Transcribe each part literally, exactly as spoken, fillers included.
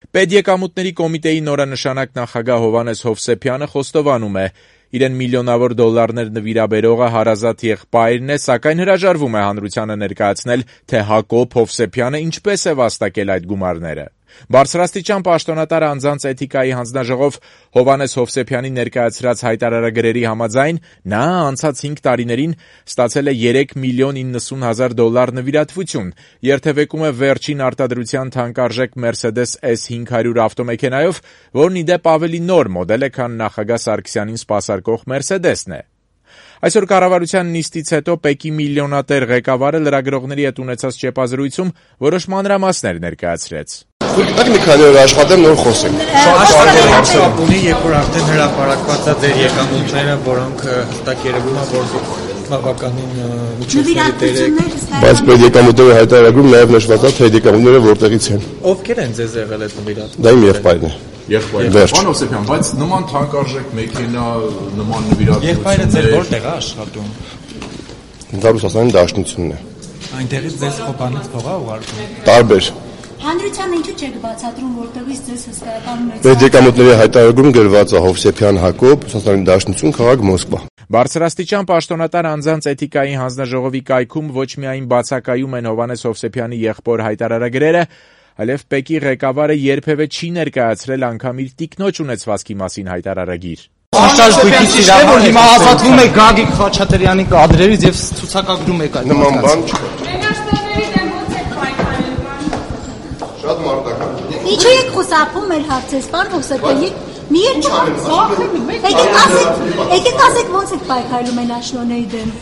Պետեկամուտների կոմիտեի նորանշանակ նախագահ Հովհաննես Հովսեփյանը խոստովանում է, իրեն միլիոնավոր դոլարներ նվիրաբերողը հարազատ եղբայրն է, սակայն հրաժարվում է հանրությանը ներկայացնել, թե Հակոբ Հովսեփյանը ինչպես է վաստակել այդ գումարները։ Բարձրաստիճան պաշտոնատար անձանց էթիկայի հանձնաժողով Հովհաննես Հովսեփյանի ներկայացրած հայտարարագրերի համաձայն նա անցած հինգ տարիներին ստացել է երեք միլիոն իննսուն հազար դոլար նվիրատվություն, երթևեկում է վերջին արտադրության թանկարժեք Mercedes S հինգ հարյուր ավտոմեքենայով, որն ի դեպ ավելի նոր մոդել է, քան նախագահ Սարգսյանին սպասարկող Mercedes-ն է։ Այսօր կառավարության նիստից հետո ՊԵԿ-ի միլիոնատեր ղեկավարը լրագրողների հետ ունեցած ճեպազրույցում որոշ մանրամասներ ներկայացրեց։ Դուք մի քանի օր աշխատեմ, նոր խոսենք։ Շատ կարևոր հարցեր ունի, երբ որ արդեն հրապարակված է ձեր եկամուտները, որոնք հստակ երևում է, որ բավականին միջոցների դեր եք։ Բայց պետ եկամուտները հայտարարում նաև նշված է, թե եկամուտները որտեղից են։ Ովքեր են ձեզ եղել այդ նվիրատվությունը։ Դա իմ եղբայրն է։ Եղբայրը։ Պարոն Հովսեփյան, բայց նման թանկարժեք մեքենա, նման նվիրատվություն։ Եղբայրը ձեր որտեղ է աշխատում։ Դա Ռուսաստանի Դաշնությունն է։ Այնտեղից ձեզ խոպանից փող է ուղարկում։ Տարբեր։ Հանրությանը ինչու չեք բացատրում, որտեղից ձեզ հսկայական մեծ Պետ եկամուտների հայտարարում գրված է Հովսեփյան Հակոբ, Ռուսաստանի Դաշնություն, քաղաք Մոսկվա։ Բարձրաստիճան պաշտոնատար անձանց էթիկայի հանձնաժողովի կայքում ոչ միայն բացակայում են Հովհաննես Հովսեփյանի եղբոր հայտարարագրերը, այլև ՊԵԿ-ի ղեկավարը երբևէ չի ներկայացրել անգամ իր տիկնոջ ունեցվածքի մասին հայտարարագիր։ Անշարժ գույքի սիրահար հիմա ազատվում եք Գագիկ Խաչատրյանի կադրերից եւ ցուցակագրում եք այդ նման բան չկա։ Մենաշտերների դեմ ո՞նց եք պայքարել։ Շատ մարտական։ Ինչու եք խոսափում մեր հարցեր, պարոն Հովսեփյանի։ Մի էլ չխոսում։ Եկեք ասեք, եկեք ասեք ո՞նց եք պայքարում մենաշտերների դեմ։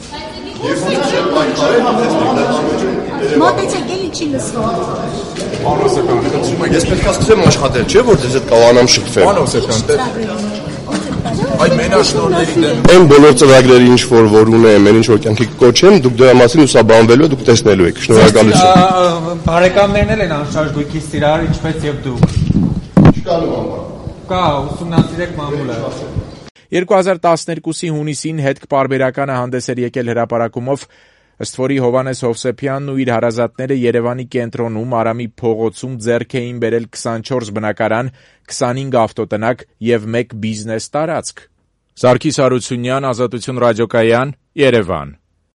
Մոտեցեք էլի չի լսվում։ Պարոն Հովսեփյան, խնդրում եմ, Ես պետք է սկսեմ աշխատել, չէ՞ որ դες այդ կավանամ շփվեմ։ Պարոն Հովսեփյան, այդ մենաշնորհների դեմ Այն բոլոր ծրագրերի ինչ որ որ ունեմ, այն ինչ որ կյանքի կոչեմ, դուք դրա մասին ուսաբանվելու եք, դուք տեսնելու եք։ Շնորհակալություն։ Բարեկամներն էլ են անշարժ գույքի սիրահար, ինչպես եւ դուք։ Չկա նման բան։ Կա, ուսումնասիրեք մամուլը։ երկու հազար տասներկուսի հունիսին հետք պարբերականը հանդես էր եկել հրապարակումով, ըստ որի Հովհաննես Հովսեփյանն ու իր հարազատները Երևանի կենտրոնում Արամի փողոցում ձեռք էին բերել քսանչորս բնակարան, քսանհինգ ավտոտնակ եւ մեկ բիզնես տարածք։ Սարգիս Հարությունյան, Ազատություն ռադիոկայան, Երևան։